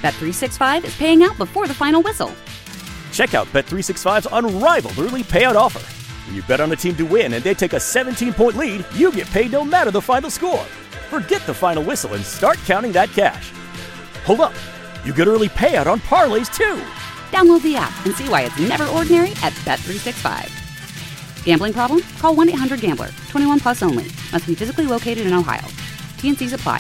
Bet365 is paying out before the final whistle. Check out Bet365's unrivaled early payout offer. When you bet on a team to win and they take a 17-point lead, you get paid no matter the final score. Forget the final whistle and start counting that cash. Hold up. You get early payout on parlays, too. Download the app and see why it's never ordinary at Bet365. Gambling problem? Call 1-800-GAMBLER. 21 plus only. Must be physically located in Ohio. T&Cs apply.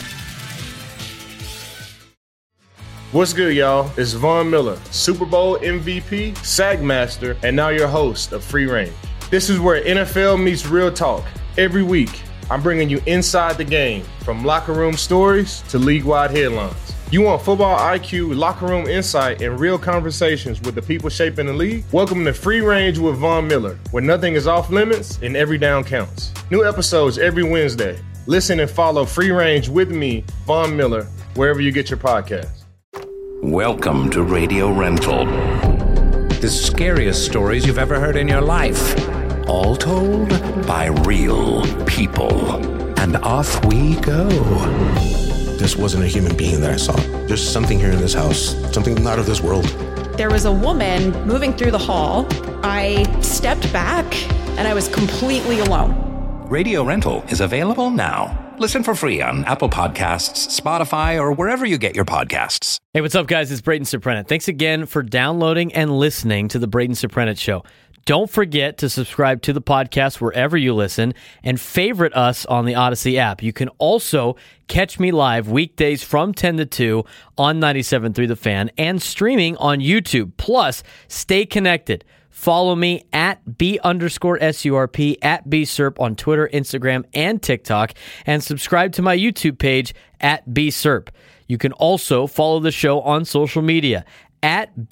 What's good, y'all? It's Von Miller, Super Bowl MVP, Sack Master, and now your host of Free Range. This is where NFL meets real talk. Every week, I'm bringing you inside the game, from locker room stories to league-wide headlines. You want football IQ, locker room insight, and real conversations with the people shaping the league? Welcome to Free Range with Von Miller, where nothing is off limits and every down counts. New episodes every Wednesday. Listen and follow Free Range with me, Von Miller, wherever you get your podcasts. Welcome to Radio Rental. The scariest stories you've ever heard in your life. All told by real people. And off we go. This wasn't a human being that I saw. There's something here in this house, something not of this world. There was a woman moving through the hall. I stepped back and I was completely alone. Radio Rental is available now. Listen for free on Apple Podcasts, Spotify, or wherever you get your podcasts. Hey, what's up, guys? It's Braden Surprenant. Thanks again for downloading and listening to the Braden Surprenant Show. Don't forget to subscribe to the podcast wherever you listen and favorite us on the Odyssey app. You can also catch me live weekdays from 10 to 2 on 97.3 The Fan and streaming on YouTube. Plus, stay connected. Follow me at B_SURP, at BSURP on Twitter, Instagram, and TikTok, and subscribe to my YouTube page at BSURP. You can also follow the show on social media at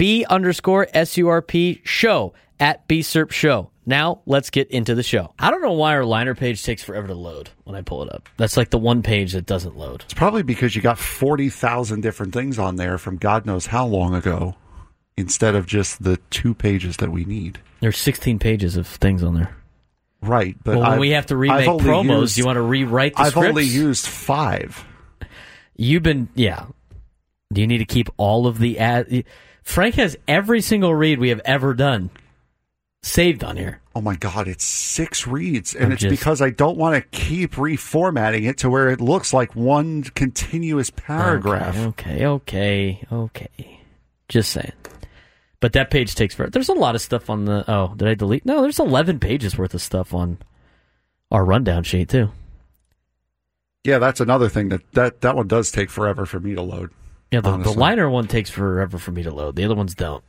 B_SURP show, at BSURP show. Now, let's get into the show. I don't know why our liner page takes forever to load when I pull it up. That's like the one page that doesn't load. It's probably because you got 40,000 different things on there from God knows how long ago, instead of just the 2 pages that we need. There's 16 pages of things on there. Right, but when we have to remake promos, you want to rewrite the scripts? I've only used 5. You've been, yeah. Do you need to keep all of the ad? Frank has every single read we have ever done saved on here. Oh my God, it's 6 reads, and it's because I don't want to keep reformatting it to where it looks like one continuous paragraph. Okay. Just saying. But that page takes forever. There's a lot of stuff on the... Oh, did I delete? No, there's 11 pages worth of stuff on our rundown sheet, too. Yeah, that's another thing. That one does take forever for me to load. Yeah, the liner one takes forever for me to load. The other ones don't.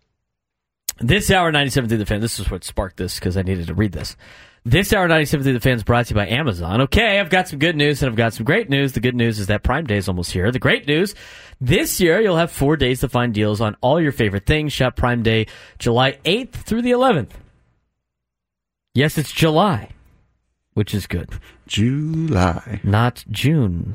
This hour, 97 through the Fan, this is what sparked this, because I needed to read this. This hour, 97 through the Fan, is brought to you by Amazon. Okay, I've got some good news, and I've got some great news. The good news is that Prime Day is almost here. The great news, this year, you'll have 4 days to find deals on all your favorite things. Shop Prime Day, July 8th through the 11th. Yes, it's July, which is good. July. Not June.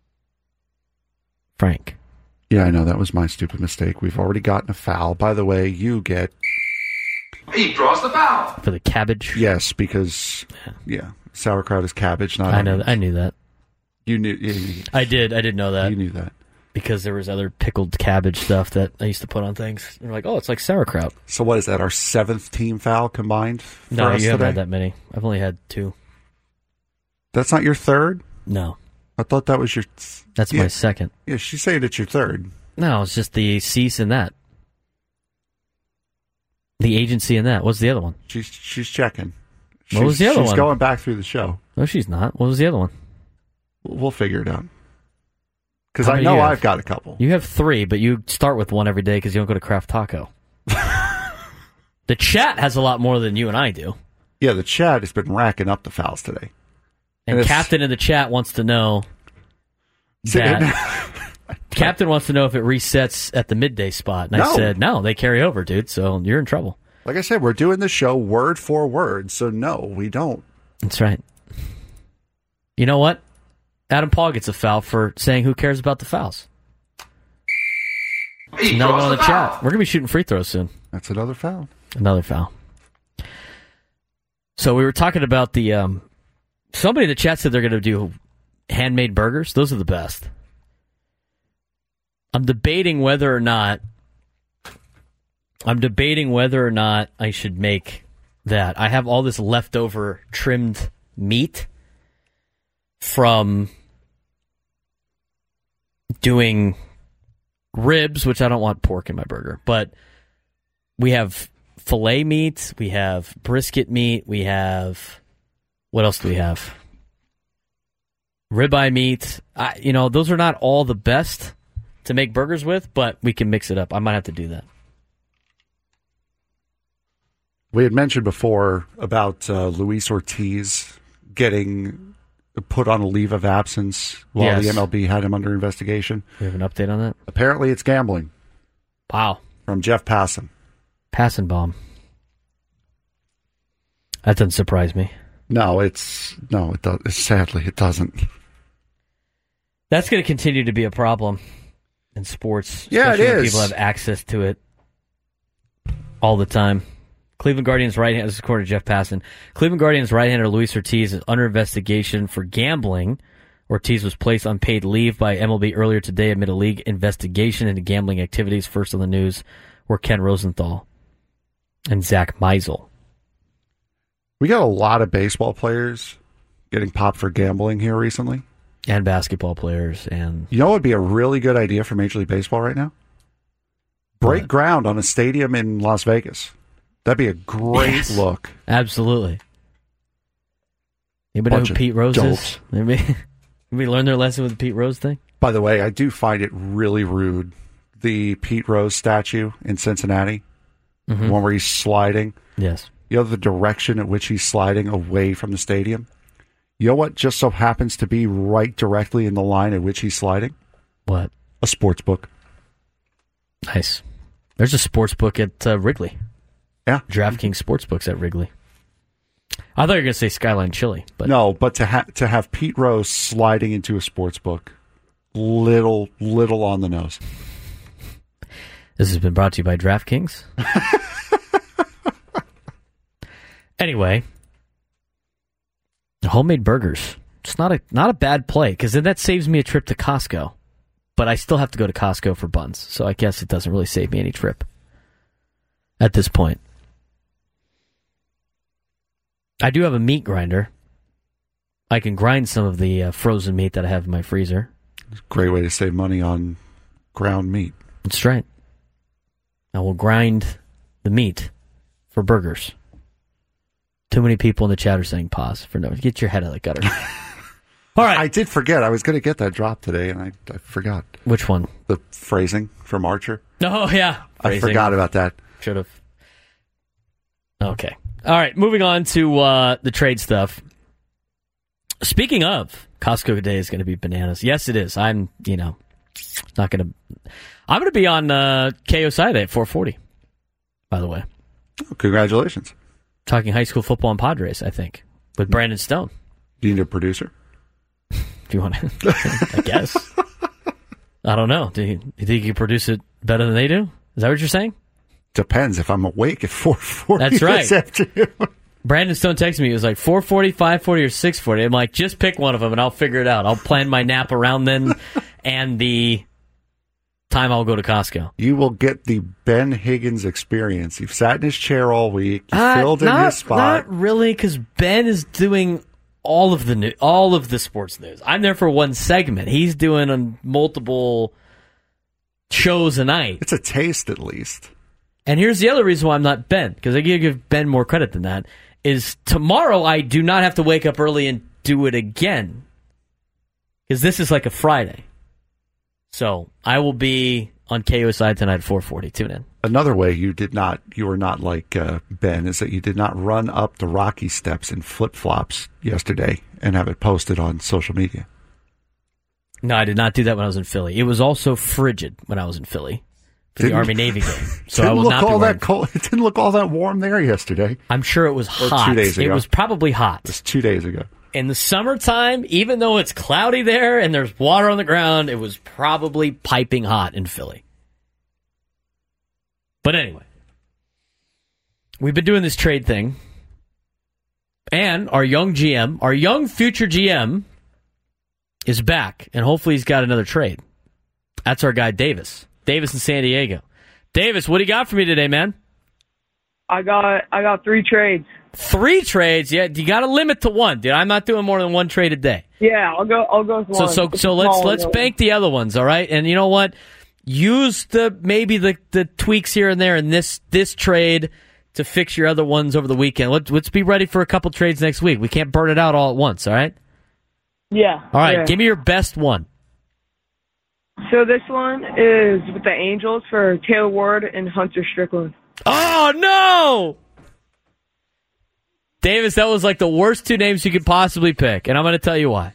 Frank. Yeah, I know. That was my stupid mistake. We've already gotten a foul. By the way, you get... He draws the foul. For the cabbage? Yes, because, sauerkraut is cabbage, not onions. I knew that. You knew... I did know that. You knew that. Because there was other pickled cabbage stuff that I used to put on things. They're like, oh, it's like sauerkraut. So what is that, our 7th team foul combined for No, us you haven't today? had that many. I've only had 2. That's not your 3rd? No. I thought that was your... That's my 2nd. Yeah, she's saying it's your 3rd. No, it's just the cease and that. The agency and that. What's the other one? She's checking. What was the other one? She's going back through the show. No, she's not. What was the other one? We'll figure it out. Because I know I've got a couple. You have 3, but you start with one every day because you don't go to Craft Taco. The chat has a lot more than you and I do. Yeah, the chat has been racking up the fouls today. And Captain in the chat wants to know that... Captain wants to know if it resets at the midday spot. And I said, no, they carry over, dude, so you're in trouble. Like I said, we're doing the show word for word, so no, we don't. That's right. You know what? Adam Paul gets a foul for saying who cares about the fouls. Another one in the chat. We're going to be shooting free throws soon. That's another foul. Another foul. So we were talking about the... somebody in the chat said they're going to do handmade burgers. Those are the best. I'm debating whether or not I should make that. I have all this leftover trimmed meat from doing ribs, which I don't want pork in my burger, but we have filet meat, we have brisket meat, we have, what else do we have? Ribeye meat. Those are not all the best to make burgers with, but we can mix it up. I might have to do that. We had mentioned before about Luis Ortiz getting put on a leave of absence while the MLB had him under investigation. We have an update on that? Apparently it's gambling. Wow. From Jeff Passan. Passenbaum. That doesn't surprise me. It does. Sadly, it doesn't. That's going to continue to be a problem in sports. Yeah, it is. When people have access to it all the time. Cleveland Guardians right-hander, this is according to Jeff Passan. Cleveland Guardians right-hander Luis Ortiz is under investigation for gambling. Ortiz was placed on paid leave by MLB earlier today amid a league investigation into gambling activities. First on the news were Ken Rosenthal and Zach Meisel. We got a lot of baseball players getting popped for gambling here recently. And basketball players. And you know what would be a really good idea for Major League Baseball right now? Break ground on a stadium in Las Vegas. That'd be a great look. Absolutely. Anybody know who Pete Rose is? Maybe learn their lesson with the Pete Rose thing? By the way, I do find it really rude. The Pete Rose statue in Cincinnati, the one where he's sliding. Yes. The direction at which he's sliding away from the stadium. You know what just so happens to be right directly in the line at which he's sliding? What? A sports book. Nice. There's a sports book at Wrigley. Yeah. DraftKings Sportsbooks at Wrigley. I thought you were going to say Skyline Chili. But no, but to have Pete Rose sliding into a sports book, little on the nose. This has been brought to you by DraftKings. Anyway, homemade burgers. It's not a bad play, because then that saves me a trip to Costco. But I still have to go to Costco for buns, so I guess it doesn't really save me any trip at this point. I do have a meat grinder. I can grind some of the frozen meat that I have in my freezer. It's a great way to save money on ground meat. That's right. I will grind the meat for burgers. Too many people in the chat are saying pause for no. Get your head out of the gutter. All right. I did forget. I was going to get that drop today, and I forgot. Which one? The phrasing from Archer. Oh, yeah. I forgot about that. Should have. Okay. All right. Moving on to the trade stuff. Speaking of, Costco today is going to be bananas. Yes, it is. I'm going to be on KOSI today at 4:40, by the way. Oh, congratulations. Talking high school football and Padres, I think, with Brandon Stone. Do you need a producer? If you want to, I guess. I don't know. Do you think you produce it better than they do? Is that what you're saying? Depends if I'm awake at 4:40. That's right. This afternoon. Brandon Stone texted me. He was like 4:40, 5:40, or 6:40. I'm like, just pick one of them and I'll figure it out. I'll plan my nap around then and the time I'll go to Costco. You will get the Ben Higgins experience. You've sat in his chair all week. You filled in his spot. Not really, because Ben is doing all of the sports news. I'm there for one segment. He's doing on multiple shows a night. It's a taste, at least. And here's the other reason why I'm not Ben, because I give Ben more credit than that, is tomorrow I do not have to wake up early and do it again. Because this is like a Friday. So I will be on KOSI tonight at 4:40. Tune in. Another way you were not like Ben, is that you did not run up the Rocky steps in flip-flops yesterday and have it posted on social media. No, I did not do that when I was in Philly. It was also frigid when I was in Philly for the Army-Navy game. So I will not be wearing... It didn't look all that warm there yesterday. I'm sure it was hot. 2 days ago. It was probably hot. It was 2 days ago. In the summertime, even though it's cloudy there and there's water on the ground, it was probably piping hot in Philly. But anyway, we've been doing this trade thing, and our young future GM, is back, and hopefully he's got another trade. That's our guy, Davis. Davis in San Diego. Davis, what do you got for me today, man? I got 3 trades. 3 trades? Yeah, you got to limit to 1, dude. I'm not doing more than 1 trade a day. Yeah, I'll go with 1. So let's bank the other ones, all right? And you know what? Use the tweaks here and there in this trade to fix your other ones over the weekend. Let's be ready for a couple trades next week. We can't burn it out all at once, all right? Yeah. All right, yeah. Give me your best one. So this one is with the Angels for Taylor Ward and Hunter Strickland. Oh, no! Davis, that was like the worst 2 names you could possibly pick, and I'm going to tell you why.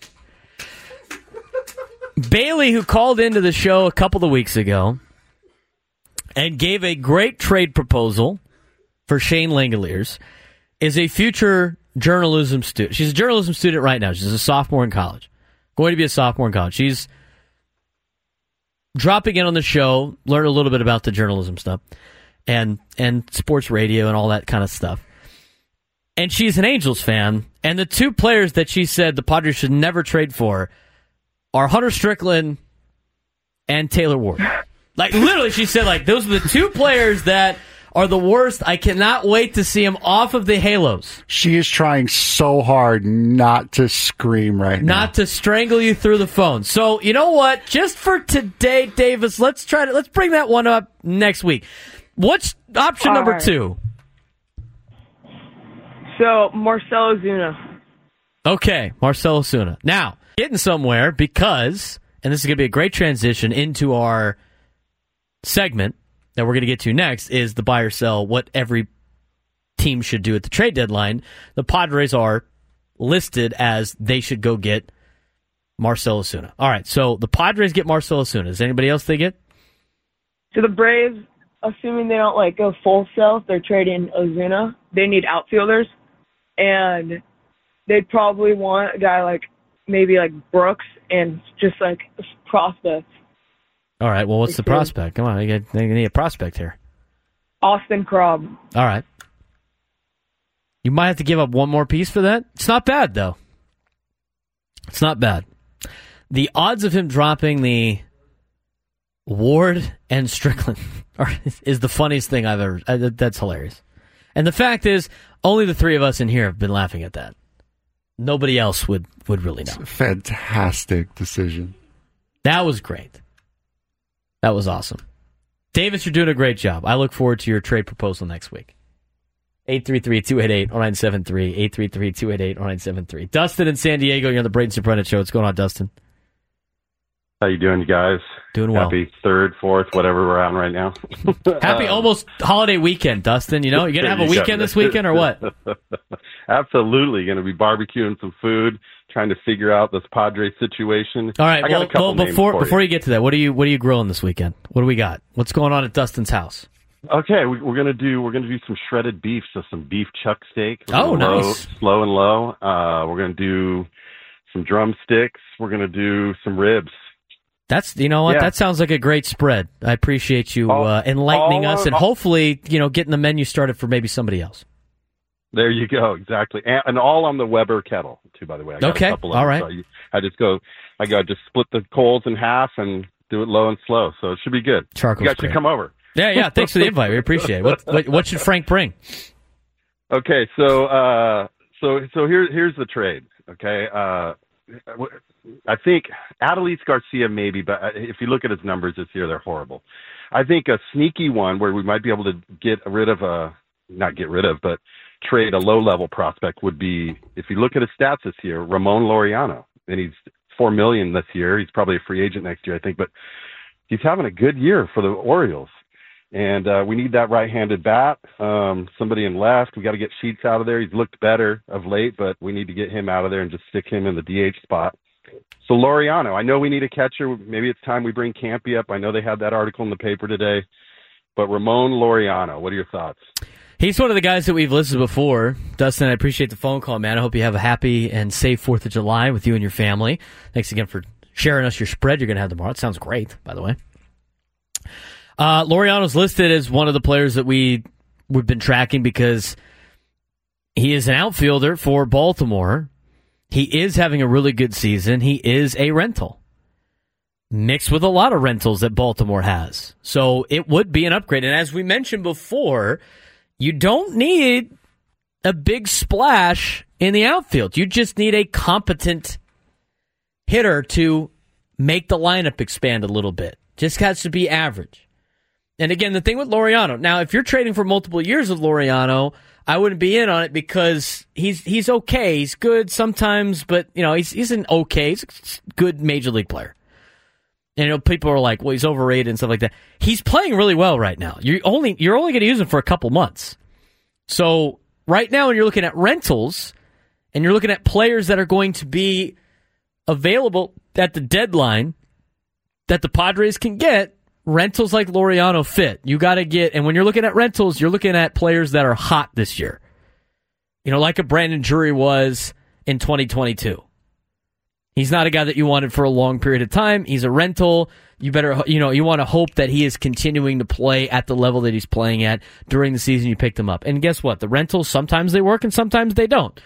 Bailey, who called into the show a couple of weeks ago and gave a great trade proposal for Shane Langoliers, is a future journalism student. She's a journalism student right now. She's a sophomore in college. Going to be a sophomore in college. She's dropping in on the show, learn a little bit about the journalism stuff and sports radio and all that kind of stuff. And she's an Angels fan, and the 2 players that she said the Padres should never trade for are Hunter Strickland and Taylor Ward. Like, literally, she said, like, those are the 2 players that are the worst. I cannot wait to see them off of the halos. She is trying so hard not to scream right now. Not to strangle you through the phone. So, you know what? Just for today, Davis, let's bring that one up next week. What's option number 2? So, Marcell Ozuna. Okay, Marcell Ozuna. Now, getting somewhere because, and this is going to be a great transition into our segment that we're going to get to next, is the buy or sell, what every team should do at the trade deadline. The Padres are listed as they should go get Marcell Ozuna. All right, so the Padres get Marcell Ozuna. Is anybody else they get? So the Braves, assuming they don't go full sell, if they're trading Ozuna, they need outfielders. And they'd probably want a guy maybe Brooks and just a prospect. All right, well, what's the prospect? Come on, they need a prospect here. Austin Krob. All right. You might have to give up one more piece for that. It's not bad, though. It's not bad. The odds of him dropping the Ward and Strickland is the funniest thing I've ever... That's hilarious. And the fact is, only the 3 of us in here have been laughing at that. Nobody else would really know. Fantastic decision. That was great. That was awesome. Davis, you're doing a great job. I look forward to your trade proposal next week. 833-288-0973. 833-288-0973. Dustin in San Diego, you're on the Braden Soprano Show. What's going on, Dustin? How you doing, you guys? Doing well. Happy 3rd, 4th, whatever we're on right now. Happy almost holiday weekend, Dustin. You know, you going to have a weekend this weekend or what? Absolutely. Going to be barbecuing some food, trying to figure out this Padres situation. All right. Well, before you get to that, what are you grilling this weekend? What do we got? What's going on at Dustin's house? Okay, we're gonna do some shredded beef, so some beef chuck steak. Nice. Slow and low. We're gonna do some drumsticks. We're gonna do some ribs. That's, you know what? Yeah. That sounds like a great spread. I appreciate you enlightening us and hopefully, getting the menu started for maybe somebody else. There you go. Exactly. And all on the Weber kettle, too, by the way. I got a couple of all right. So I just split the coals in half and do it low and slow. So it should be good. Charcoal's you guys should come over. Yeah. Thanks for the invite. We appreciate it. What should Frank bring? Okay. So here's the trade. Okay. I think Adolis Garcia maybe, but if you look at his numbers this year, they're horrible. I think a sneaky one where we might be able to but trade a low-level prospect would be, if you look at his stats this year, Ramon Laureano. And he's $4 million this year. He's probably a free agent next year, I think, but he's having a good year for the Orioles. And we need that right-handed bat, somebody in left. We got to get Sheets out of there. He's looked better of late, but we need to get him out of there and just stick him in the DH spot. So Laureano, I know we need a catcher. Maybe it's time we bring Campy up. I know they had that article in the paper today. But Ramon Laureano, what are your thoughts? He's one of the guys that we've listed before. Dustin, I appreciate the phone call, man. I hope you have a happy and safe 4th of July with you and your family. Thanks again for sharing us your spread you're going to have tomorrow. It sounds great, by the way. Laureano's listed as one of the players that we've been tracking because he is an outfielder for Baltimore. He is having a really good season. He is a rental. mixed with a lot of rentals that Baltimore has. So it would be an upgrade. And as we mentioned before, you don't need a big splash in the outfield. You just need a competent hitter to make the lineup expand a little bit. Just has to be average. And again, the thing with Laureano, now if you're trading for multiple years of Laureano, I wouldn't be in on it because he's okay. He's good sometimes, but he's an okay. He's a good major league player. And people are like, well, he's overrated and stuff like that. He's playing really well right now. You're only going to use him for a couple months. So right now, when you're looking at rentals and you're looking at players that are going to be available at the deadline that the Padres can get, rentals like Laureano fit. You got to get, and when you're looking at rentals, you're looking at players that are hot this year. Like a Brandon Drury was in 2022. He's not a guy that you wanted for a long period of time. He's a rental. You better, you want to hope that he is continuing to play at the level that he's playing at during the season you picked him up. And guess what? The rentals, sometimes they work and sometimes they don't.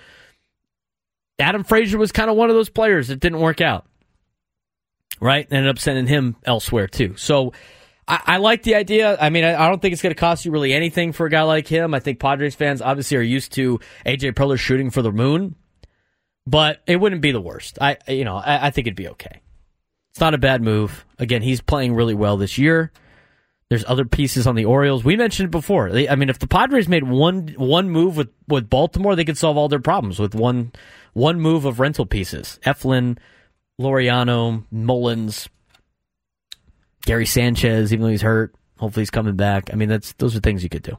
Adam Frazier was kind of one of those players that didn't work out. Right? Ended up sending him elsewhere, too. So I like the idea. I mean, I don't think it's going to cost you really anything for a guy like him. I think Padres fans obviously are used to A.J. Preller shooting for the moon. But it wouldn't be the worst. I think it'd be okay. It's not a bad move. Again, he's playing really well this year. There's other pieces on the Orioles. We mentioned it before. If the Padres made one move with Baltimore, they could solve all their problems with one move of rental pieces. Eflin, Laureano, Mullins, Gary Sanchez, even though he's hurt. Hopefully he's coming back. Those are things you could do.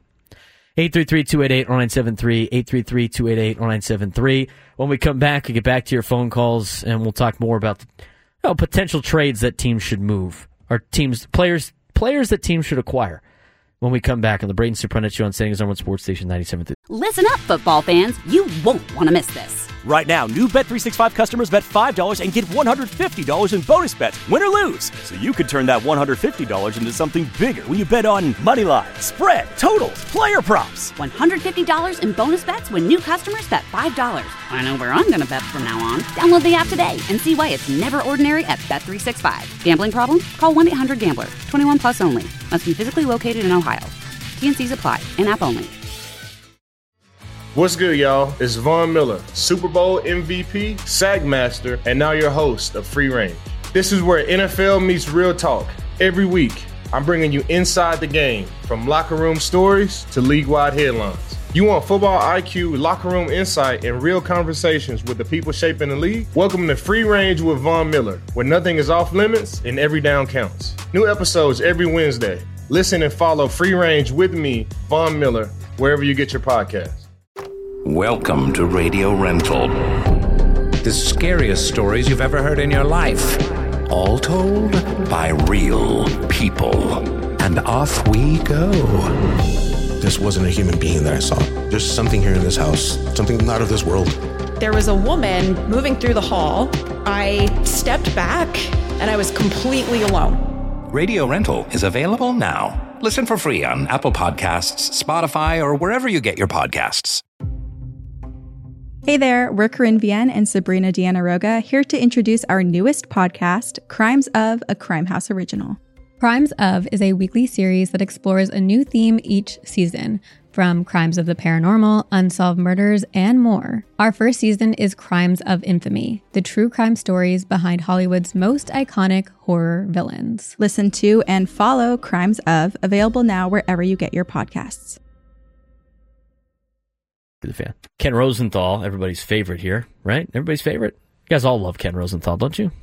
833-288-0973, 833-288-0973. When we come back, we get back to your phone calls, and we'll talk more about potential trades that teams should move, or players that teams should acquire. When we come back on the Braden Soprano Show on San Diego Sports Station 97.3. Listen up, football fans. You won't want to miss this. Right now, new Bet365 customers bet $5 and get $150 in bonus bets, win or lose. So you could turn that $150 into something bigger when you bet on money line, spread, totals, player props. $150 in bonus bets when new customers bet $5. I know where I'm going to bet from now on. Download the app today and see why it's never ordinary at Bet365. Gambling problem? Call 1-800-GAMBLER. 21 plus only. Must be physically located in Ohio. T&Cs apply. In-app only. What's good, y'all? It's Von Miller, Super Bowl MVP, SAG Master, and now your host of Free Range. This is where NFL meets real talk. Every week, I'm bringing you inside the game, from locker room stories to league-wide headlines. You want football IQ, locker room insight, and real conversations with the people shaping the league? Welcome to Free Range with Von Miller, where nothing is off limits and every down counts. New episodes every Wednesday. Listen and follow Free Range with me, Von Miller, wherever you get your podcasts. Welcome to Radio Rental. The scariest stories you've ever heard in your life. All told by real people. And off we go. This wasn't a human being that I saw. There's something here in this house, something not of this world. There was a woman moving through the hall. I stepped back and I was completely alone. Radio Rental is available now. Listen for free on Apple Podcasts, Spotify, or wherever you get your podcasts. Hey there, we're Corinne Vienne and Sabrina Deanna Roga, here to introduce our newest podcast, Crimes of, a Crime House original. Crimes of is a weekly series that explores a new theme each season, from crimes of the paranormal, unsolved murders, and more. Our first season is Crimes of Infamy, the true crime stories behind Hollywood's most iconic horror villains. Listen to and follow Crimes of, available now wherever you get your podcasts. The fan. Ken Rosenthal, everybody's favorite here, right? Everybody's favorite. You guys all love Ken Rosenthal, don't you?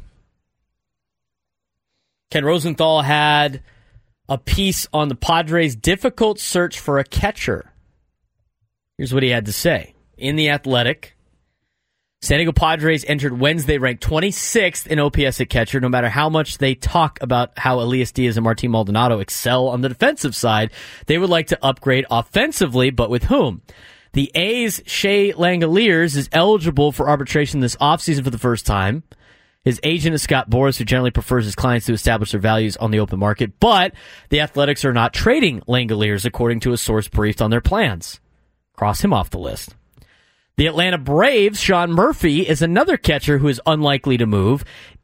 Ken Rosenthal had a piece on the Padres' difficult search for a catcher. Here's what he had to say. In The Athletic, San Diego Padres entered Wednesday ranked 26th in OPS at catcher. No matter how much they talk about how Elias Diaz and Martin Maldonado excel on the defensive side, they would like to upgrade offensively, but with whom? The A's' Shea Langoliers is eligible for arbitration this offseason for the first time. His agent is Scott Boras, who generally prefers his clients to establish their values on the open market, but the Athletics are not trading Langoliers, according to a source briefed on their plans. Cross him off the list. The Atlanta Braves' Sean Murphy is another catcher who is unlikely to move.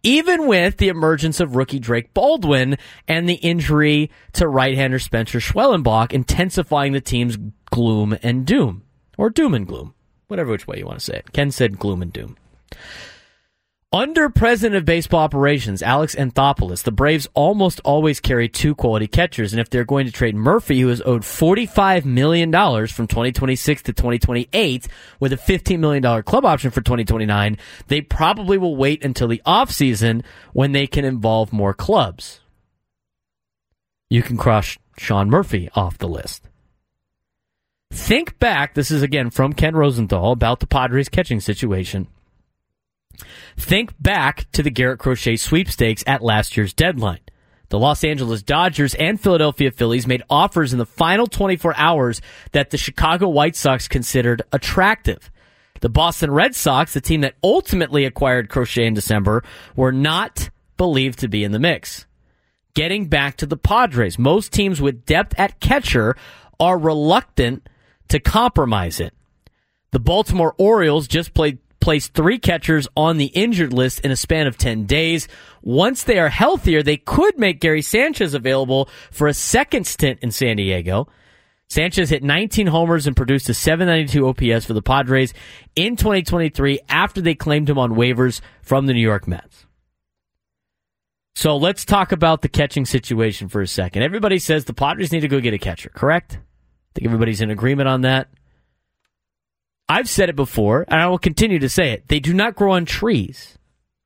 even with the emergence of rookie Drake Baldwin and the injury to right-hander Spencer Schwellenbach, intensifying the team's gloom and doom. Or doom and gloom. Whatever which way you want to say it. Ken said gloom and doom. Under President of Baseball Operations, Alex Anthopoulos, the Braves almost always carry 2 quality catchers, and if they're going to trade Murphy, who is owed $45 million from 2026 to 2028, with a $15 million club option for 2029, they probably will wait until the offseason when they can involve more clubs. You can cross Sean Murphy off the list. Think back, this is again from Ken Rosenthal, about the Padres catching situation. Think back to the Garrett Crochet sweepstakes at last year's deadline. The Los Angeles Dodgers and Philadelphia Phillies made offers in the final 24 hours that the Chicago White Sox considered attractive. The Boston Red Sox, the team that ultimately acquired Crochet in December, were not believed to be in the mix. Getting back to the Padres, most teams with depth at catcher are reluctant to compromise it. The Baltimore Orioles just placed 3 catchers on the injured list in a span of 10 days. Once they are healthier, they could make Gary Sanchez available for a second stint in San Diego. Sanchez hit 19 homers and produced a 792 OPS for the Padres in 2023 after they claimed him on waivers from the New York Mets. So let's talk about the catching situation for a second. Everybody says the Padres need to go get a catcher, correct? I think everybody's in agreement on that. I've said it before, and I will continue to say it. They do not grow on trees.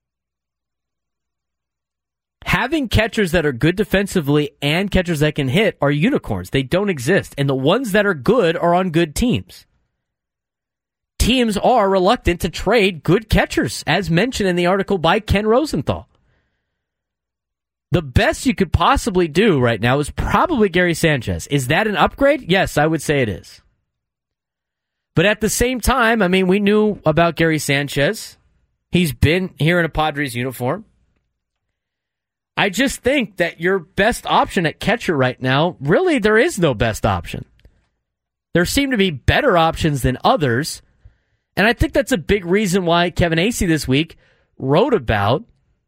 Having catchers that are good defensively and catchers that can hit are unicorns. They don't exist. And the ones that are good are on good teams. Teams are reluctant to trade good catchers, as mentioned in the article by Ken Rosenthal. The best you could possibly do right now is probably Gary Sanchez. Is that an upgrade? Yes, I would say it is. But at the same time, I mean, we knew about Gary Sanchez. He's been here in a Padres uniform. I just think that your best option at catcher right now, really, there is no best option. There seem to be better options than others. And I think that's a big reason why Kevin Acee this week wrote about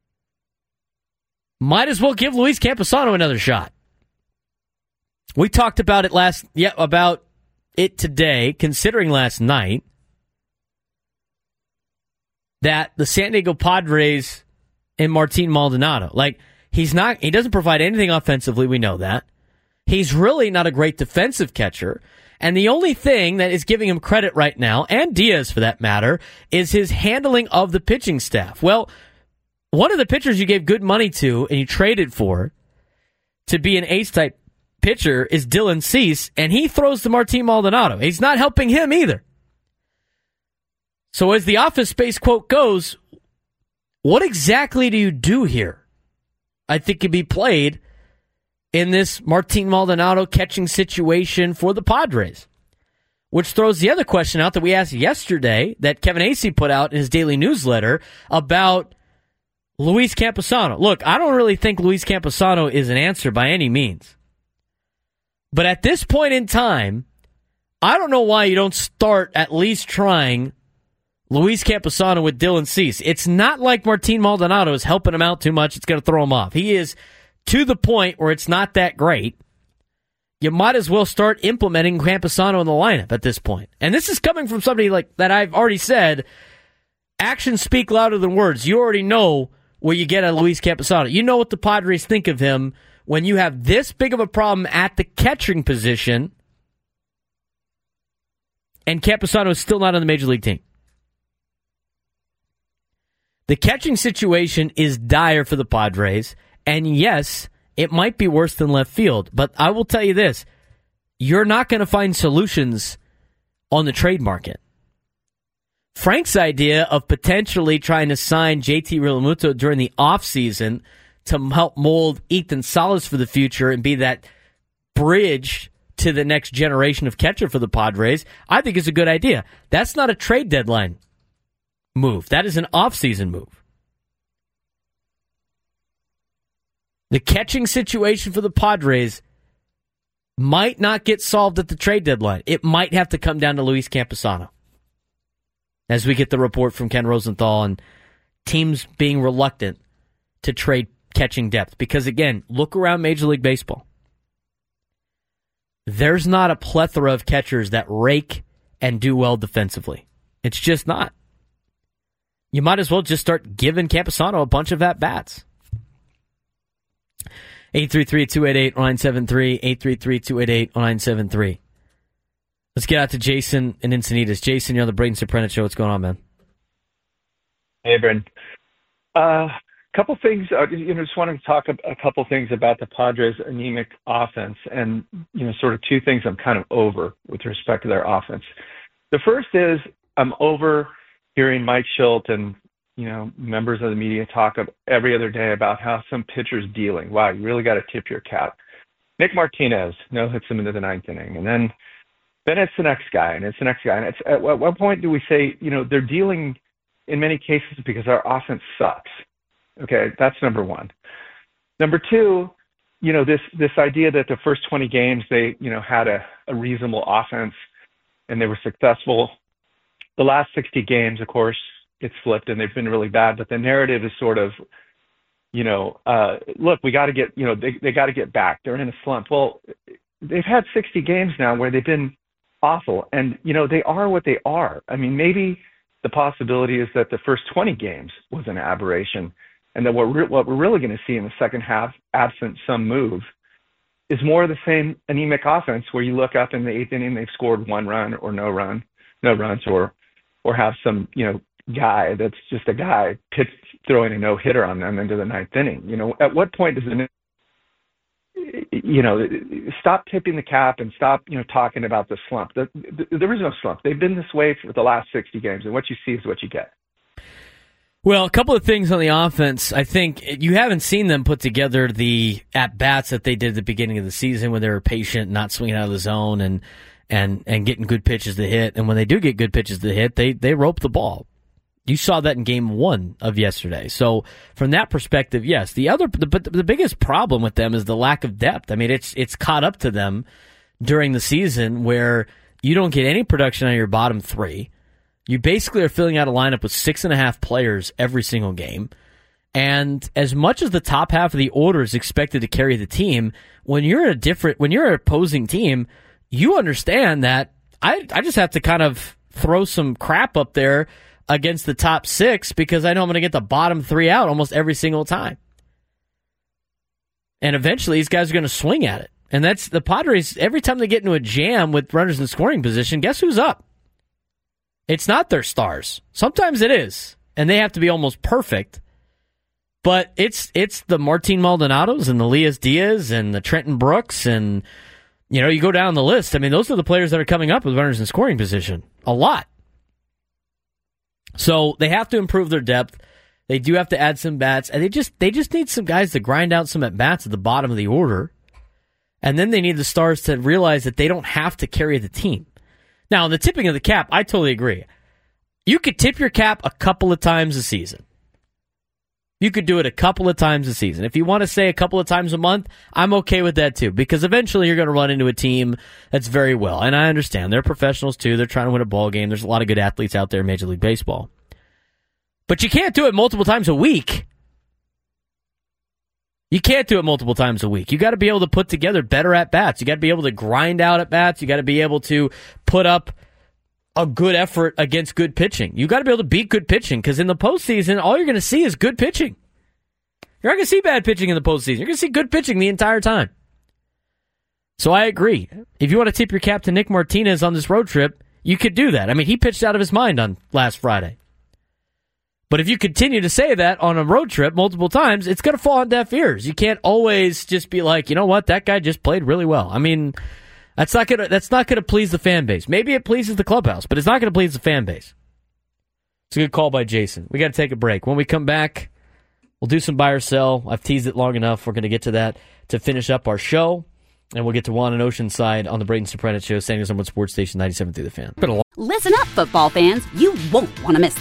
might as well give Luis Campusano another shot. We talked about it today, considering last night that the San Diego Padres and Martin Maldonado, he doesn't provide anything offensively, we know that. He's really not a great defensive catcher, and the only thing that is giving him credit right now, and Diaz for that matter, is his handling of the pitching staff. Well, one of the pitchers you gave good money to and you traded for to be an ace-type pitcher is Dylan Cease, and he throws to Martin Maldonado. He's not helping him either. So as the Office Space quote goes, what exactly do you do here? I think could be played in this Martin Maldonado catching situation for the Padres. Which throws the other question out that we asked yesterday that Kevin Acee put out in his daily newsletter about Luis Campusano. Look, I don't really think Luis Campusano is an answer by any means. But at this point in time, I don't know why you don't start at least trying Luis Campusano with Dylan Cease. It's not like Martin Maldonado is helping him out too much. It's going to throw him off. He is to the point where it's not that great. You might as well start implementing Campusano in the lineup at this point. And this is coming from somebody like that I've already said, actions speak louder than words. You already know what you get out of Luis Campusano. You know what the Padres think of him when you have this big of a problem at the catching position and Campusano is still not on the Major League team. The catching situation is dire for the Padres, and yes, it might be worse than left field, but I will tell you this, you're not going to find solutions on the trade market. Frank's idea of potentially trying to sign JT Realmuto during the offseason to help mold Ethan Salas for the future and be that bridge to the next generation of catcher for the Padres, I think is a good idea. That's not a trade deadline move. That is an offseason move. The catching situation for the Padres might not get solved at the trade deadline. It might have to come down to Luis Campusano. As we get the report from Ken Rosenthal and teams being reluctant to trade catching depth. Because, again, look around Major League Baseball. There's not a plethora of catchers that rake and do well defensively. It's just not. You might as well just start giving Campusano a bunch of at-bats. 833-288-0973, 833-288-0973. Let's get out to Jason in Encinitas. Jason, you're on the Braden Soprano Show. What's going on, man? Hey, Braden. Couple things. Just wanted to talk a couple things about the Padres' anemic offense, and sort of two things I'm kind of over with respect to their offense. The first is I'm over hearing Mike Schilt and members of the media talk every other day about how some pitcher's dealing. Wow, you really got to tip your cap. Nick Martinez hits him into the ninth inning, and then it's the next guy, and it's the next guy. And at what point do we say they're dealing in many cases because our offense sucks? Okay, that's number one. Number two, this idea that the first 20 games they, had a reasonable offense and they were successful. The last 60 games, of course, it's flipped and they've been really bad. But the narrative is sort of, look, we got to get, they got to get back. They're in a slump. Well, they've had 60 games now where they've been awful, and they are what they are. I mean, maybe the possibility is that the first 20 games was an aberration. And that what we're really going to see in the second half, absent some move, is more of the same anemic offense where you look up in the eighth inning, they've scored one run or no runs, or have some guy that's just a guy throwing a no hitter on them into the ninth inning. At what point does stop tipping the cap and stop talking about the slump? There is no slump. They've been this way for the last 60 games, and what you see is what you get. Well, a couple of things on the offense. I think you haven't seen them put together the at-bats that they did at the beginning of the season when they were patient, not swinging out of the zone and getting good pitches to hit. And when they do get good pitches to hit, they rope the ball. You saw that in game 1 of yesterday. So from that perspective, yes. The biggest problem with them is the lack of depth. I mean, it's caught up to them during the season where you don't get any production out of your bottom 3. You basically are filling out a lineup with 6.5 players every single game. And as much as the top half of the order is expected to carry the team, when you're an opposing team, you understand that I just have to kind of throw some crap up there against the top 6 because I know I'm going to get the bottom 3 out almost every single time. And eventually these guys are going to swing at it. And that's the Padres. Every time they get into a jam with runners in scoring position, guess who's up? It's not their stars. Sometimes it is, and they have to be almost perfect. But it's the Martin Maldonados and the Elias Diaz and the Trenton Brooks, and you go down the list. I mean, those are the players that are coming up with runners in scoring position. A lot. So they have to improve their depth. They do have to add some bats, and they just need some guys to grind out some at bats at the bottom of the order. And then they need the stars to realize that they don't have to carry the team. Now, the tipping of the cap, I totally agree. You could tip your cap a couple of times a season. You could do it a couple of times a season. If you want to say a couple of times a month, I'm okay with that too, because eventually you're going to run into a team that's very well. And I understand. They're professionals too. They're trying to win a ball game. There's a lot of good athletes out there in Major League Baseball. But you can't do it multiple times a week. You can't do it multiple times a week. You got to be able to put together better at-bats. You got to be able to grind out at-bats. You got to be able to put up a good effort against good pitching. You got to be able to beat good pitching, because in the postseason, all you're going to see is good pitching. You're not going to see bad pitching in the postseason. You're going to see good pitching the entire time. So I agree. If you want to tip your cap to Nick Martinez on this road trip, you could do that. I mean, he pitched out of his mind on last Friday. But if you continue to say that on a road trip multiple times, it's going to fall on deaf ears. You can't always just be like, you know what, that guy just played really well. I mean, that's not going to please the fan base. Maybe it pleases the clubhouse, but it's not going to please the fan base. It's a good call by Jason. We got to take a break. When we come back, we'll do some buy or sell. I've teased it long enough. We're going to get to that to finish up our show. And we'll get to Juan and Oceanside on the Braden Soprano Show, San Diego Sports Station 97 through the Fan. Listen up, football fans. You won't want to miss this.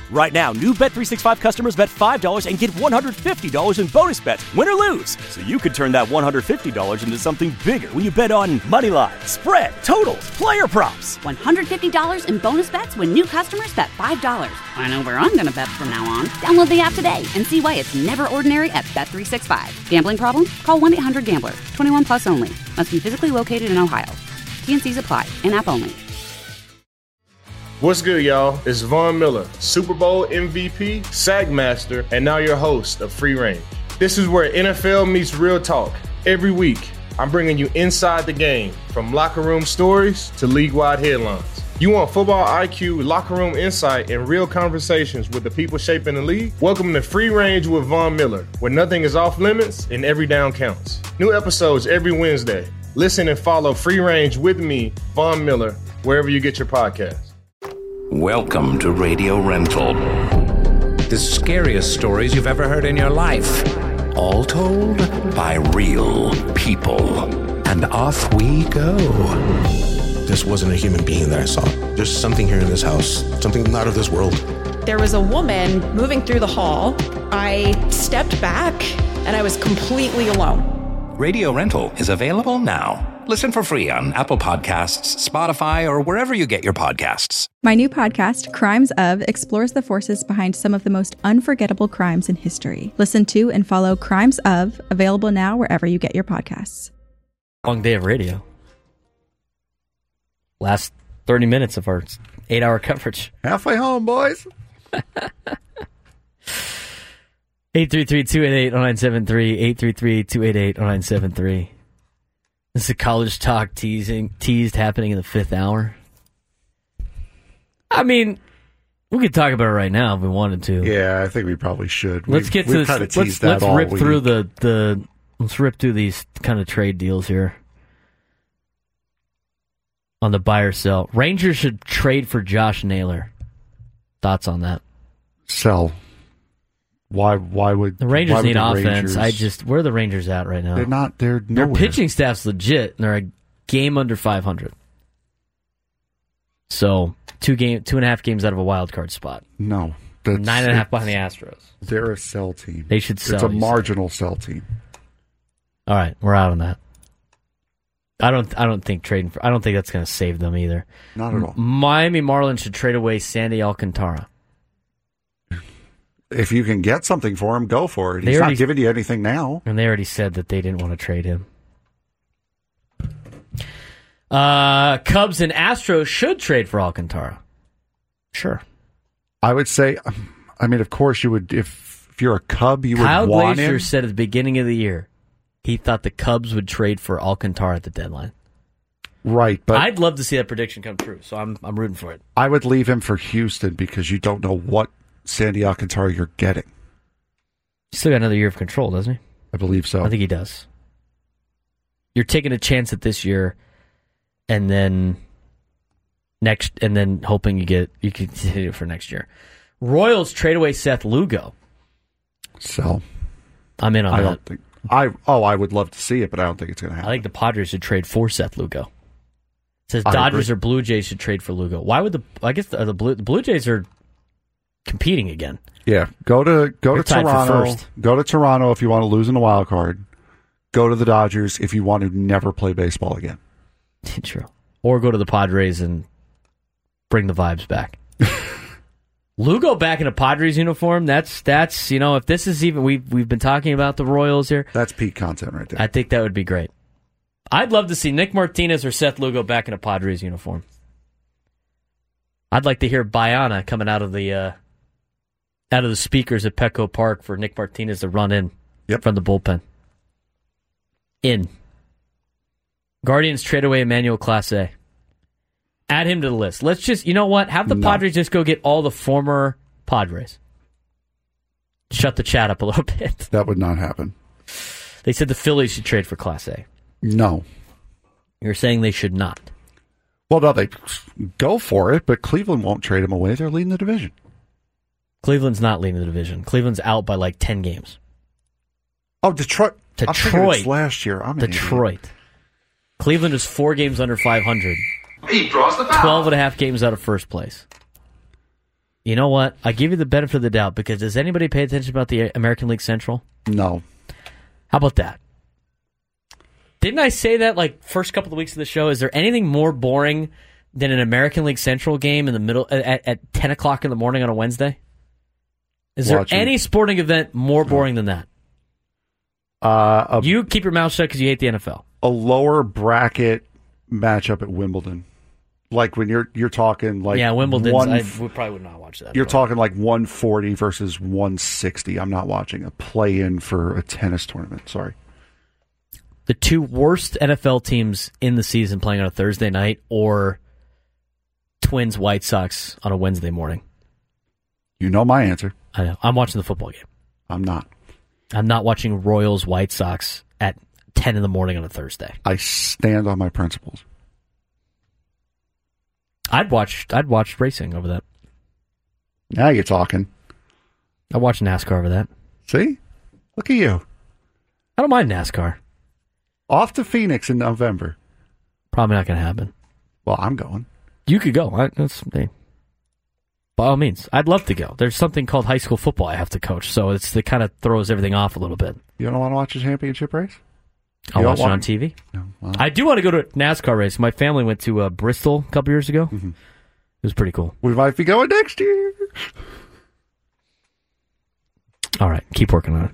Right now, new Bet365 customers bet $5 and get $150 in bonus bets, win or lose. So you could turn that $150 into something bigger when you bet on moneyline, spread, totals, player props. $150 in bonus bets when new customers bet $5. I know where I'm going to bet from now on. Download the app today and see why it's never ordinary at Bet365. Gambling problem? Call 1-800-GAMBLER. 21 plus only. Must be physically located in Ohio. T&Cs apply. In-app only. What's good, y'all? It's Von Miller, Super Bowl MVP, SAG Master, and now your host of Free Range. This is where NFL meets real talk. Every week, I'm bringing you inside the game, from locker room stories to league-wide headlines. You want football IQ, locker room insight, and real conversations with the people shaping the league? Welcome to Free Range with Von Miller, where nothing is off limits and every down counts. New episodes every Wednesday. Listen and follow Free Range with me, Von Miller, wherever you get your podcasts. Welcome to Radio Rental. The scariest stories you've ever heard in your life. All told by real people. And off we go. This wasn't a human being that I saw. There's something here in this house, something not of this world. There was a woman moving through the hall. I stepped back and I was completely alone. Radio Rental is available now. Listen for free on Apple Podcasts, Spotify, or wherever you get your podcasts. My new podcast, Crimes Of, explores the forces behind some of the most unforgettable crimes in history. Listen to and follow Crimes Of, available now wherever you get your podcasts. Long day of radio. Last 30 minutes of our 8-hour coverage. Halfway home, boys. 833-288-0973, 833-288-0973. This is a college talk teased happening in the 5th hour. I mean, we could talk about it right now if we wanted to. Yeah, I think we probably should. Let's get to this. Let's rip through let's rip through these kind of trade deals here. On the buy or sell. Rangers should trade for Josh Naylor. Thoughts on that? Sell. Why would the Rangers need offense? Rangers... Where are the Rangers at right now? They're not. They're nowhere. Their pitching staff's legit. And they're a game under 500. So 2.5 games out of a wild card spot. No, 9.5 behind the Astros. They're a sell team. They should sell. It's a marginal sell team. All right, we're out on that. I don't think trading for. I don't think that's going to save them either. Not at all. Miami Marlins should trade away Sandy Alcantara. If you can get something for him, go for it. He's not giving you anything now. And they already said that they didn't want to trade him. Cubs and Astros should trade for Alcantara. Sure. I would say, I mean, of course you would. If you're a Cub, you would want him. Kyle Glacier said at the beginning of the year he thought the Cubs would trade for Alcantara at the deadline. Right, but I'd love to see that prediction come true, so I'm rooting for it. I would leave him for Houston because you don't know what Sandy Alcantara you're getting. He's still got another year of control, doesn't he? I believe so. I think he does. You're taking a chance at this year, and then hoping you can continue for next year. Royals trade away Seth Lugo. Sell. I'm in on that. Don't think. I would love to see it, but I don't think it's going to happen. I think the Padres should trade for Seth Lugo. It says Dodgers or Blue Jays should trade for Lugo. Why would the Blue Jays are competing again? Yeah, go to Toronto. Go to Toronto if you want to lose in the wild card. Go to the Dodgers if you want to never play baseball again. True. Or go to the Padres and bring the vibes back. Lugo back in a Padres uniform. That's if this is even we've been talking about the Royals here. That's peak content right there. I think that would be great. I'd love to see Nick Martinez or Seth Lugo back in a Padres uniform. I'd like to hear Bayana coming out of the speakers at Petco Park for Nick Martinez to run in from the bullpen. Guardians trade away Emmanuel Clase. Add him to the list. Let's just, you know what? Have the Padres just go get all the former Padres. Shut the chat up a little bit. That would not happen. They said the Phillies should trade for Clase. No. You're saying they should not. Well, no, they go for it, but Cleveland won't trade him away. They're leading the division. Cleveland's not leading the division. Cleveland's out by like 10 games. Oh, Detroit. Last year. Detroit. Cleveland is 4 games under 500. He draws the foul. 12 and a half games out of first place. You know what? I give you the benefit of the doubt because does anybody pay attention about the American League Central? No. How about that? Didn't I say that like first couple of weeks of the show? Is there anything more boring than an American League Central game in the middle at 10 o'clock in the morning on a Wednesday? Is there any sporting event more boring than that? You keep your mouth shut because you hate the NFL. A lower bracket matchup at Wimbledon. Like when you're talking like Wimbledon. We probably would not watch that. You're talking like 140 versus 160. I'm not watching a play-in for a tennis tournament. Sorry. The two worst NFL teams in the season playing on a Thursday night, or Twins White Sox on a Wednesday morning. You know my answer. I know. I'm watching the football game. I'm not. I'm not watching Royals White Sox at 10 in the morning on a Thursday. I stand on my principles. I'd watch racing over that. Now you're talking. I'd watch NASCAR over that. See? Look at you. I don't mind NASCAR. Off to Phoenix in November. Probably not going to happen. Well, I'm going. You could go. By all means. I'd love to go. There's something called high school football I have to coach, so it kind of throws everything off a little bit. You don't want to watch a championship race? I'll watch it on TV. No, well. I do want to go to a NASCAR race. My family went to Bristol a couple years ago. Mm-hmm. It was pretty cool. We might be going next year. All right. Keep working on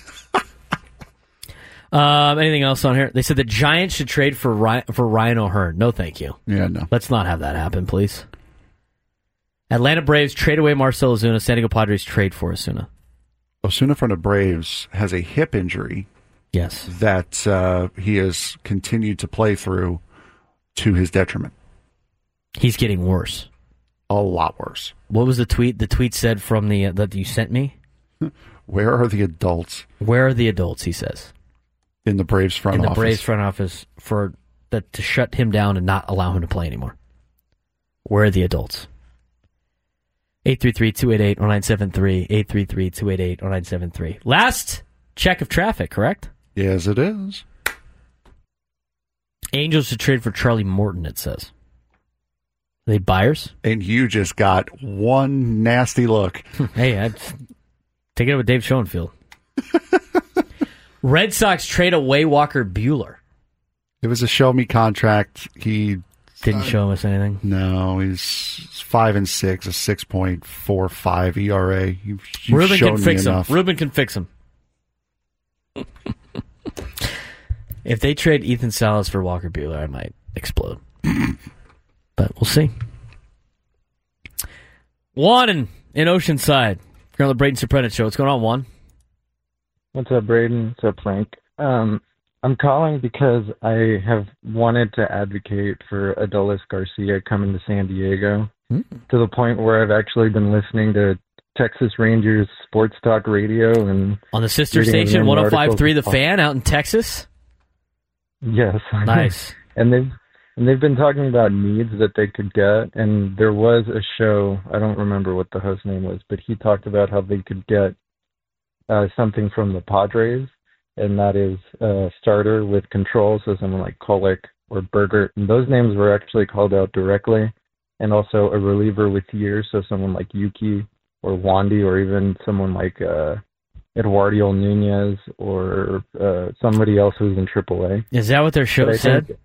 it. Anything else on here? They said the Giants should trade for Ryan O'Hearn. No, thank you. Yeah, no. Let's not have that happen, please. Atlanta Braves trade away Marcell Ozuna. San Diego Padres trade for Ozuna. Ozuna from the Braves has a hip injury. Yes. That he has continued to play through to his detriment. He's getting worse. A lot worse. What was the tweet? The tweet said from that you sent me? Where are the adults? Where are the adults, he says. In the Braves front office. In the Braves front office to shut him down and not allow him to play anymore. Where are the adults? 833-288-0973. 833-288-0973. Last check of traffic, correct? Yes, it is. Angels should trade for Charlie Morton, it says. Are they buyers? And you just got one nasty look. Hey, I'd take it up with Dave Schoenfield. Red Sox trade away Walker Buehler. It was a show-me contract. He didn't show us anything. No, he's 5-6, a 6.45 ERA. Ruben can fix him. Ruben can fix him. If they trade Ethan Salas for Walker Buehler, I might explode. But we'll see. Juan in Oceanside. You're on the Braden Soprano Show. What's going on, Juan? What's up, Braden? What's up, Frank? I'm calling because I have wanted to advocate for Adolis Garcia coming to San Diego to the point where I've actually been listening to Texas Rangers Sports Talk Radio and on the sister station 105.3 The Fan out in Texas. Yes, nice. And they've been talking about needs that they could get, and there was a show, I don't remember what the host name was, but he talked about how they could get something from the Padres, and that is a starter with control, so someone like Kolek or Bergert, and those names were actually called out directly, and also a reliever with years, so someone like Yuki or Wandy, or even someone like Eduardo Nunez or somebody else who's in AAA. Is that what their show said?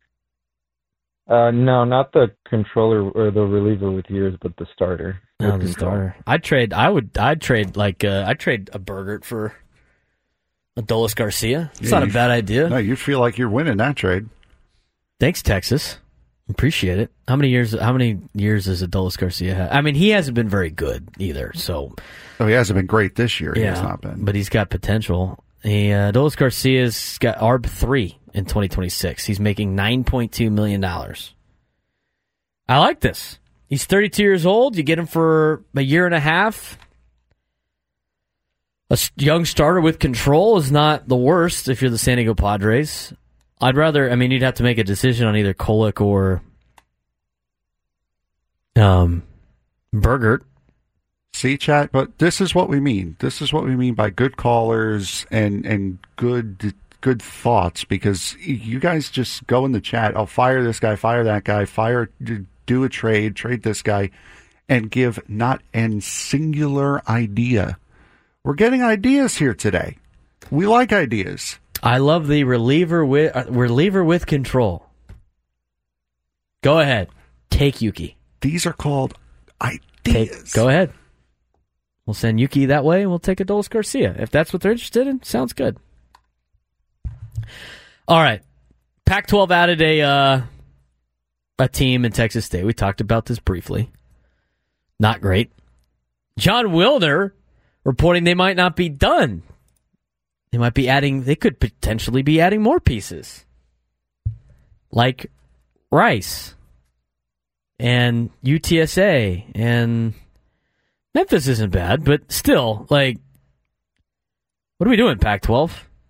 No, not the controller or the reliever with years, but the starter. No, the starter. I'd trade a Bergert for Adolis Garcia. It's not a bad idea. No, you feel like you're winning that trade. Thanks, Texas. Appreciate it. How many years does Adolis Garcia have? I mean, he hasn't been very good either. So, he hasn't been great this year. He has not been, but he's got potential. Adolis Garcia's got ARB 3 in 2026. He's making $9.2 million. I like this. He's 32 years old. You get him for a year and a half. A young starter with control is not the worst if you're the San Diego Padres. You'd have to make a decision on either Kolek or Bergert. See, chat, but this is what we mean. This is what we mean by good callers and good thoughts, because you guys just go in the chat, I'll fire this guy, fire that guy, do a trade this guy, and give not a singular idea. We're getting ideas here today. We like ideas. I love the reliever with control. Go ahead. Take Yuki. These are called ideas. Go ahead. We'll send Yuki that way, and we'll take Adolis Garcia. If that's what they're interested in, sounds good. All right. Pac-12 added a team in Texas State. We talked about this briefly. Not great. John Wilner reporting they might not be done. They could potentially be adding more pieces. Like Rice and UTSA, and Memphis isn't bad, but still, like, what are we doing, Pac-12?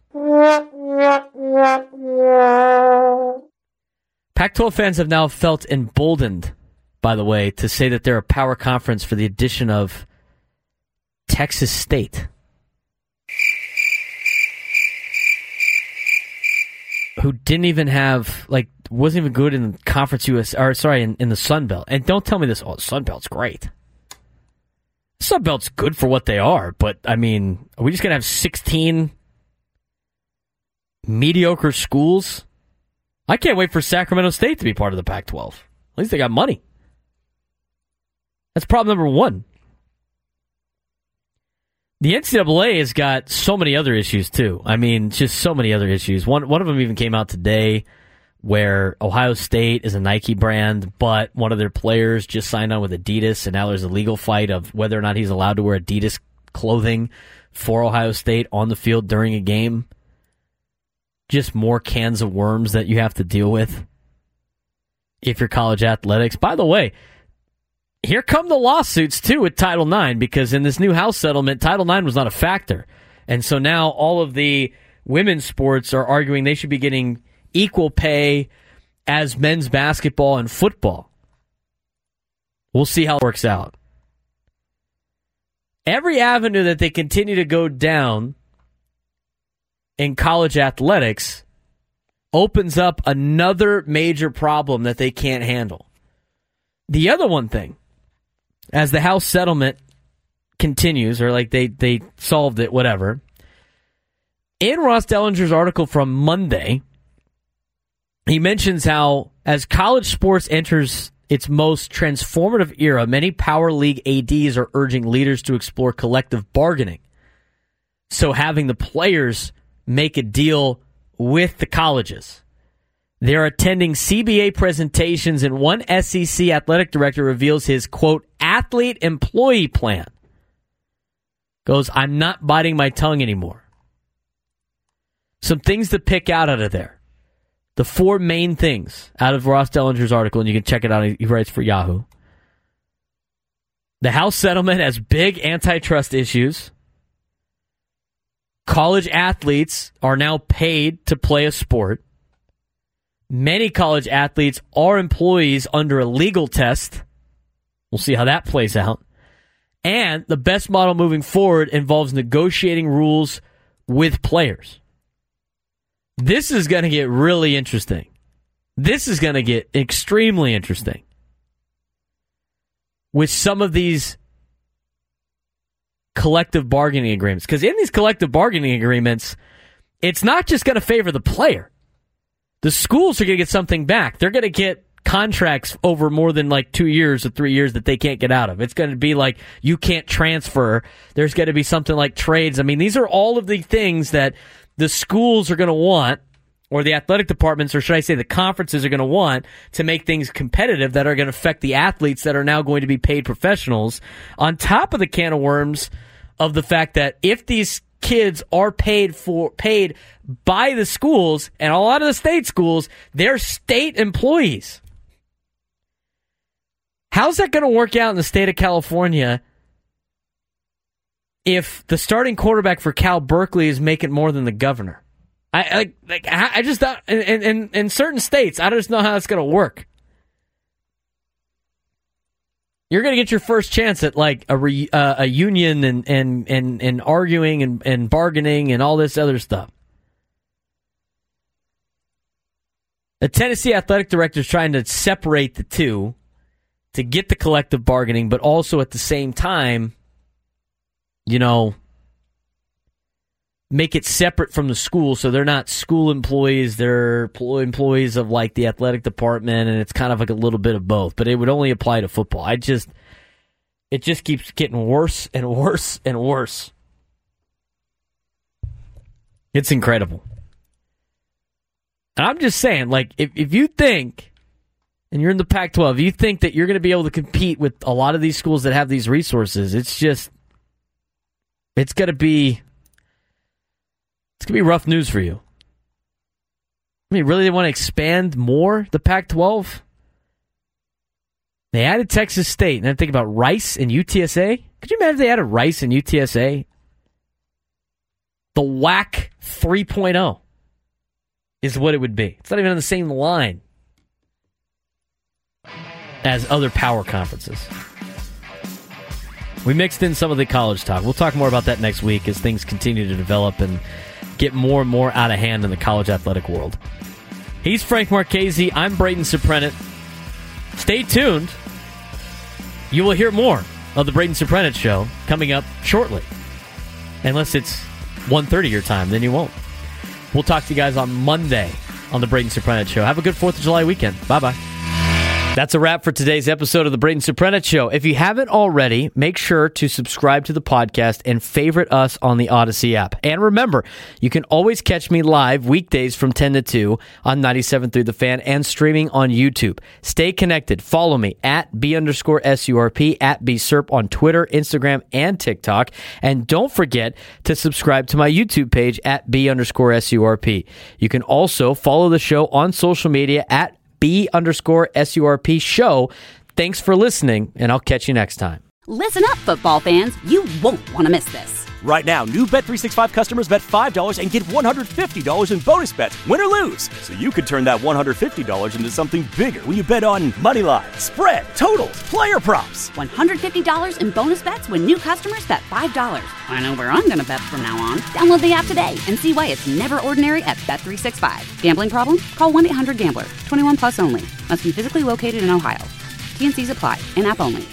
Pac-12 fans have now felt emboldened, by the way, to say that they're a power conference for the addition of Texas State, who didn't even have, wasn't even good in Conference US, in the Sun Belt. And don't tell me this, the Sun Belt's great. The Sun Belt's good for what they are, but, I mean, are we just going to have 16 mediocre schools? I can't wait for Sacramento State to be part of the Pac-12. At least they got money. That's problem number one. The NCAA has got so many other issues, too. I mean, just so many other issues. One of them even came out today where Ohio State is a Nike brand, but one of their players just signed on with Adidas, and now there's a legal fight of whether or not he's allowed to wear Adidas clothing for Ohio State on the field during a game. Just more cans of worms that you have to deal with if you're college athletics. By the way, here come the lawsuits, too, with Title IX, because in this new House settlement, Title IX was not a factor. And so now all of the women's sports are arguing they should be getting equal pay as men's basketball and football. We'll see how it works out. Every avenue that they continue to go down in college athletics opens up another major problem that they can't handle. The other one thing, as the House settlement continues, or they solved it, whatever, in Ross Dellinger's article from Monday, he mentions how as college sports enters its most transformative era, many Power League ADs are urging leaders to explore collective bargaining. So having the players make a deal with the colleges. They're attending CBA presentations, and one SEC athletic director reveals his, quote, athlete employee plan. Goes, I'm not biting my tongue anymore. Some things to pick out of there. The four main things out of Ross Dellinger's article, and you can check it out. He writes for Yahoo. The House settlement has big antitrust issues. College athletes are now paid to play a sport. Many college athletes are employees under a legal test. We'll see how that plays out. And the best model moving forward involves negotiating rules with players. This is going to get really interesting. This is going to get extremely interesting. With some of these collective bargaining agreements. Because in these collective bargaining agreements, it's not just going to favor the player. The schools are going to get something back. They're going to get contracts over more than 2 years or 3 years that they can't get out of. It's going to be like you can't transfer. There's going to be something like trades. I mean, these are all of the things that the schools are going to want, or the athletic departments, or should I say the conferences are going to want to make things competitive that are going to affect the athletes that are now going to be paid professionals, on top of the can of worms of the fact that if these kids are paid by the schools, and a lot of the state schools, they're state employees. How's that going to work out in the state of California if the starting quarterback for Cal Berkeley is making more than the governor? I just thought in certain states, I just know how it's going to work. You're going to get your first chance at a union and arguing and bargaining and all this other stuff. The Tennessee athletic director is trying to separate the two to get the collective bargaining, but also at the same time, make it separate from the school so they're not school employees, they're employees of like the athletic department, and it's kind of like a little bit of both, but it would only apply to football. It just keeps getting worse and worse and worse. It's incredible. And I'm just saying, like, if you think, and you're in the Pac-12, you think that you're going to be able to compete with a lot of these schools that have these resources, it's going to be rough news for you. I mean, really, they want to expand more the Pac-12? They added Texas State, and then think about Rice and UTSA. Could you imagine if they added Rice and UTSA? The WAC 3.0 is what it would be. It's not even on the same line as other power conferences. We mixed in some of the college talk. We'll talk more about that next week as things continue to develop and get more and more out of hand in the college athletic world. He's Frank Marchese. I'm Braden Soprenet. Stay tuned. You will hear more of the Braden Soprenet Show coming up shortly. Unless it's 1:30 your time, then you won't. We'll talk to you guys on Monday on the Braden Soprenet Show. Have a good 4th of July weekend. Bye-bye. That's a wrap for today's episode of the Braden Soprenet Show. If you haven't already, make sure to subscribe to the podcast and favorite us on the Odyssey app. And remember, you can always catch me live weekdays from 10 to 2 on 97.3 The Fan and streaming on YouTube. Stay connected. Follow me at B_SURP, at BSURP on Twitter, Instagram, and TikTok. And don't forget to subscribe to my YouTube page at B_SURP. You can also follow the show on social media at B_SURP show. Thanks for listening, and I'll catch you next time. Listen up, football fans. You won't want to miss this. Right now, new Bet365 customers bet $5 and get $150 in bonus bets, win or lose. So you could turn that $150 into something bigger when you bet on money line, spread, totals, player props. $150 in bonus bets when new customers bet $5. I know where I'm going to bet from now on. Download the app today and see why it's never ordinary at Bet365. Gambling problem? Call 1-800-GAMBLER. 21 plus only. Must be physically located in Ohio. T&Cs apply. In-app only.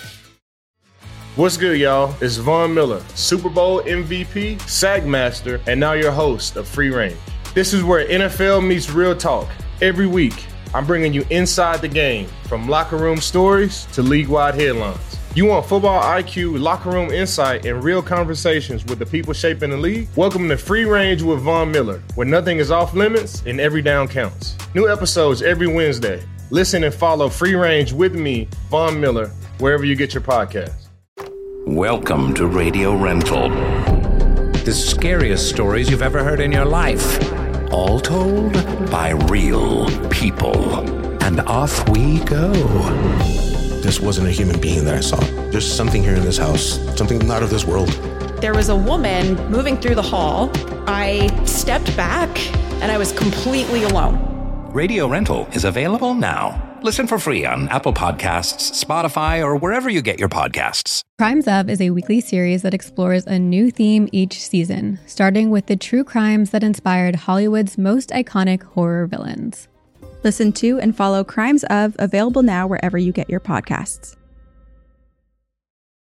What's good, y'all? It's Von Miller, Super Bowl MVP, SAG Master, and now your host of Free Range. This is where NFL meets real talk. Every week, I'm bringing you inside the game, from locker room stories to league-wide headlines. You want football IQ, locker room insight, and real conversations with the people shaping the league? Welcome to Free Range with Von Miller, where nothing is off limits and every down counts. New episodes every Wednesday. Listen and follow Free Range with me, Von Miller, wherever you get your podcasts. Welcome to Radio Rental. The scariest stories you've ever heard in your life. All told by real people. And off we go. This wasn't a human being that I saw. There's something here in this house, something not of this world. There was a woman moving through the hall. I stepped back, and I was completely alone. Radio Rental is available now. Listen for free on Apple Podcasts, Spotify, or wherever you get your podcasts. Crimes Of is a weekly series that explores a new theme each season, starting with the true crimes that inspired Hollywood's most iconic horror villains. Listen to and follow Crimes Of, available now wherever you get your podcasts.